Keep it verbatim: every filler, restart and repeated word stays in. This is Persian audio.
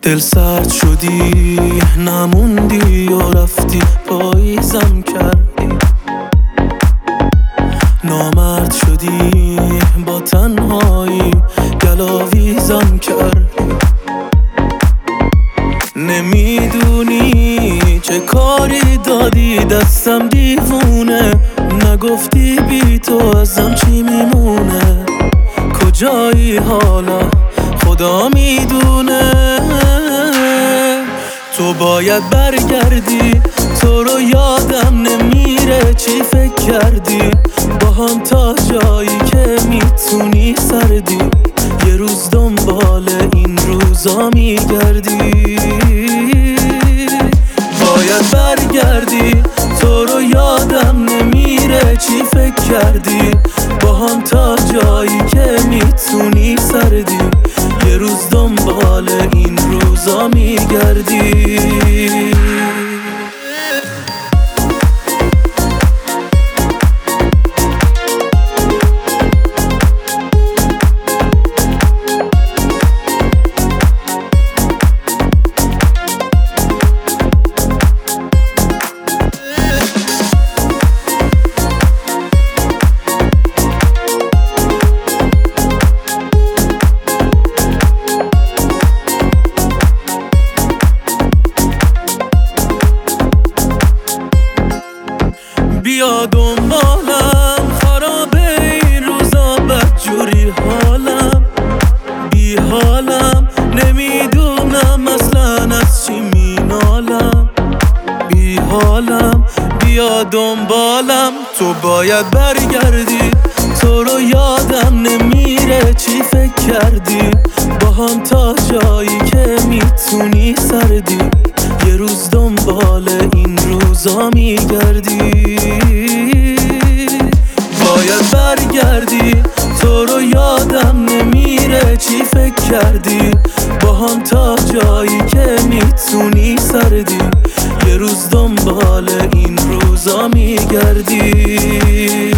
دل سرد شدی نموندی و رفتی پاییزم کردی، نامرد شدی با تنهایی گلاویزم کردی. نمیدونی چه کاری دادی دستم دیوونه، نگفتی بی تو ازم چی میمونه، کجایی حالا خدا میدونه. تو باید برگردی، تو رو یادم نمیره چی فکر کردی، با هم تا جایی که میتونی سردی، یه روز دنبال این روزا میگردی. باید برگردی، تو رو یادم نمیره چی فکر کردی، با هم تا جایی که میتونی سردی، یه روز دنبال این روزا میگردی. بیا دنبالم، خرابه این روزا بدجوری حالم، بی حالم نمیدونم اصلا از چی مینالم، بی حالم بیا دنبالم. تو باید برگردی، تو رو یادم نمیره چی فکر کردی، با هم تا جایی که میتونی سردی، یه روز دنبال این روزا میگردی. باید برگردی، تو رو یادم نمیره چی فکر کردی، با هم تا جایی که میتونی سردی، یه روز دنبال این روزا میگردی.